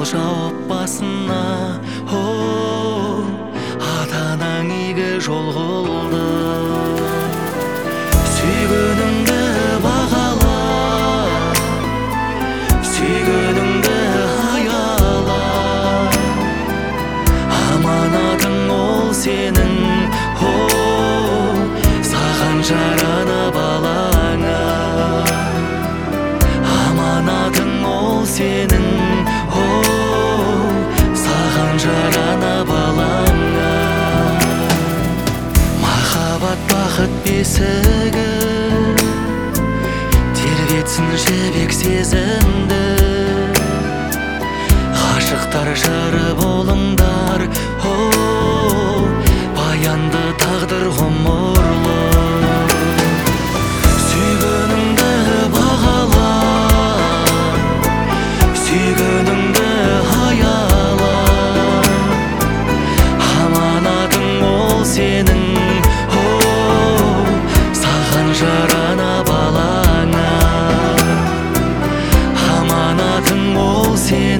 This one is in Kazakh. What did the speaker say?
жауап басына. Ата анаң игі жол қылды. Сүйгеніңді бағала, сүйгеніңді аяла. Аманатың ол сенің, саған жараны балаңа. Аманатың ол сенің, саған жараны балаңа. Махаббат бақыт бесігі тербетсін жібек сезімді. Ғашықтар жары болыңдар, баянды тағдыр ғұмырлы. Сүйгеніңді бағала, сүйгеніңді аяла. Аманатың ол сенің, саған жараны балаңа. Аманатың ол сенің.